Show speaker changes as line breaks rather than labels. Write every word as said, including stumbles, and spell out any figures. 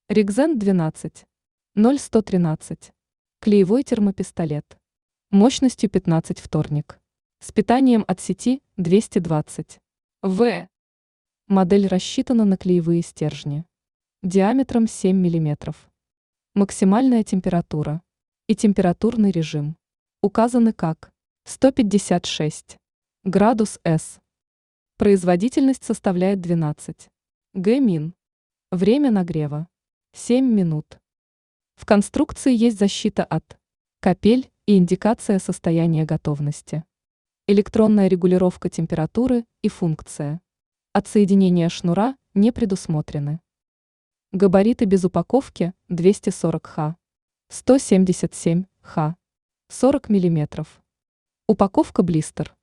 Рекзент двенадцать ноль сто тринадцать. Клеевой термопистолет. Мощностью пятнадцать вторник. С питанием от сети двести двадцать ватт. Модель рассчитана на клеевые стержни. Диаметром семь миллиметров. Максимальная температура и температурный режим указаны как сто пятьдесят шесть градус С. Производительность составляет двенадцать Г-мин. Время нагрева семь минут. В конструкции есть защита от капель и индикация состояния готовности. Электронная регулировка температуры и функция. Отсоединения шнура не предусмотрены. Габариты без упаковки двести сорок ха, сто семьдесят семь ха, сорок миллиметров. Упаковка блистер.